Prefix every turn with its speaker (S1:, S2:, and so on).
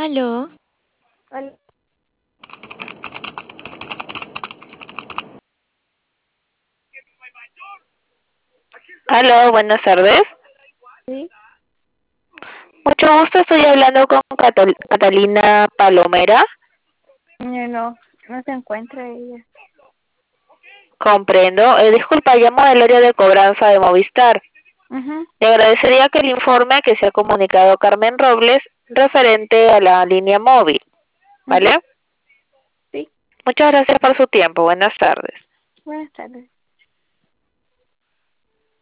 S1: Aló,
S2: Hola,
S3: Aló, buenas tardes.
S2: sí,
S3: Mucho gusto, estoy hablando con Catalina Palomera.
S2: no, no se encuentra ella.
S3: Comprendo. Disculpa, llamo del área de cobranza de Movistar.
S2: Ujú,
S3: Le agradecería que el informe que se ha comunicado Carmen Robles referente a la línea móvil.
S2: ujú,
S3: ¿Vale?
S2: sí,
S3: Muchas gracias por su tiempo. Buenas tardes.
S2: buenas tardes.